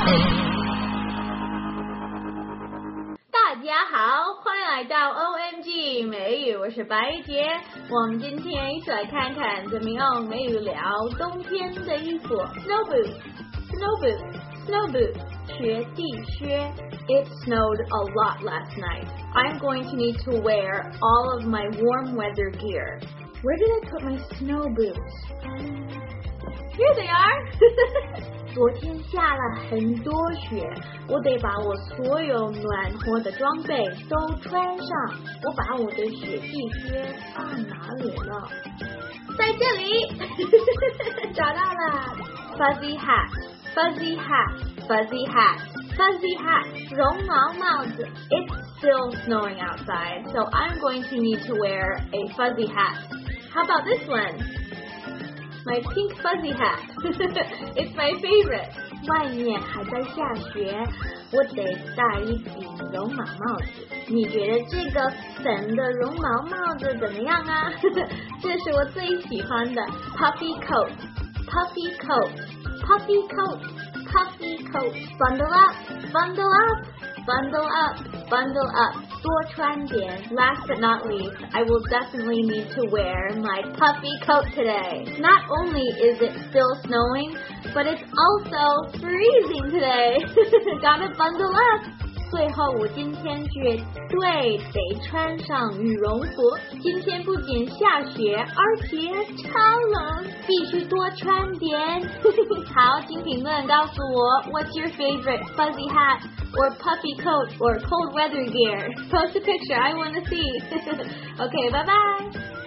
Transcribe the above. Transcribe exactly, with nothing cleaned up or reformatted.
大家好，欢迎来到 O M G 美语，我是白洁。我们今天一起来看看怎么用美语聊冬天的衣服 Snow boots, snow boots, snow boots 雪地靴 It snowed a lot last night. I'm going to need to wear all of my warm weather gear. Where did I put my snow boots? Here they are! 昨天下了很多雪，我得把我所有暖和的装备都穿上。我把我的雪地靴放哪里了？在这里，找到了。Fuzzy hat, fuzzy hat, fuzzy hat, fuzzy hat. 绒毛帽子。It's still snowing outside, so I'm going to need to wear a fuzzy hat. How about this one?My pink fuzzy hat. It's my favorite. 外面还在下雪，我得戴一顶绒毛帽子。你觉得这个粉的绒毛帽子怎么样啊？这是我最喜欢的 puffy coat. Puffy coat. Puffy coat. Puffy coat. Bundle up. Bundle up. Bundle up. Bundle up. 多穿点. Last but not least, I will definitely need to wear my puffy coat today. Not only is it still snowing, but it's also freezing today. Gotta bundle up. 最后我今天绝对得穿上羽绒服。今天不仅下雪，而且超冷，必须多穿点。好，请评论告诉我 What's your favorite fuzzy hat or puffy coat or cold weather gear? Post a picture, I want to see. Okay, bye bye.